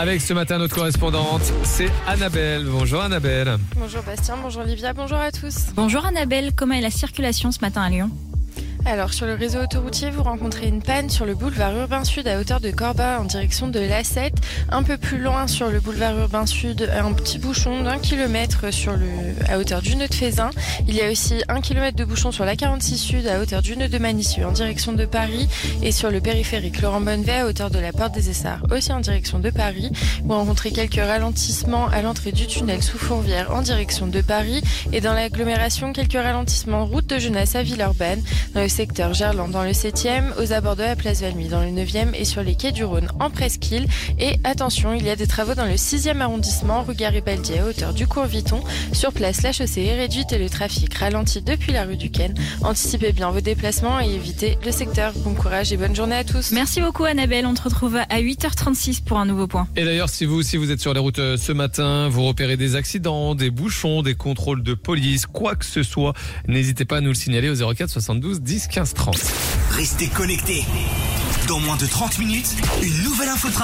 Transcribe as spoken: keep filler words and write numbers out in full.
Avec ce matin notre correspondante, c'est Annabelle. Bonjour Annabelle. Bonjour Bastien, bonjour Olivia, bonjour à tous. Bonjour Annabelle, comment est la circulation ce matin à Lyon ? Alors sur le réseau autoroutier, vous rencontrez une panne sur le boulevard Urbain Sud à hauteur de Corba en direction de l'A sept. Un peu plus loin sur le boulevard Urbain Sud, un petit bouchon d'un kilomètre sur le, à hauteur du nœud de Fézin. Il y a aussi un kilomètre de bouchon sur l'A quarante-six Sud à hauteur du nœud de Manicieux en direction de Paris et sur le périphérique Laurent Bonnevet à hauteur de la Porte des Essarts aussi en direction de Paris. Vous rencontrez quelques ralentissements à l'entrée du tunnel sous Fourvière en direction de Paris et dans l'agglomération quelques ralentissements route de Genasse à Villeurbanne, dans le secteur Gerland dans le septième, aux abords de la place Valmy dans le neuvième et sur les quais du Rhône en presqu'île. Et attention, il y a des travaux dans le sixième arrondissement, rue Garibaldi à hauteur du cours Viton. Sur place, la chaussée est réduite et le trafic ralentit depuis la rue du Ken. Anticipez bien vos déplacements et évitez le secteur. Bon courage et bonne journée à tous. Merci beaucoup Annabelle, on te retrouve à huit heures trente-six pour un nouveau point. Et d'ailleurs, si vous aussi vous êtes sur les routes ce matin, vous repérez des accidents, des bouchons, des contrôles de police, quoi que ce soit, n'hésitez pas à nous le signaler au zéro quatre soixante-douze dix quinze trente. Restez connectés. Dans moins de trente minutes, une nouvelle info.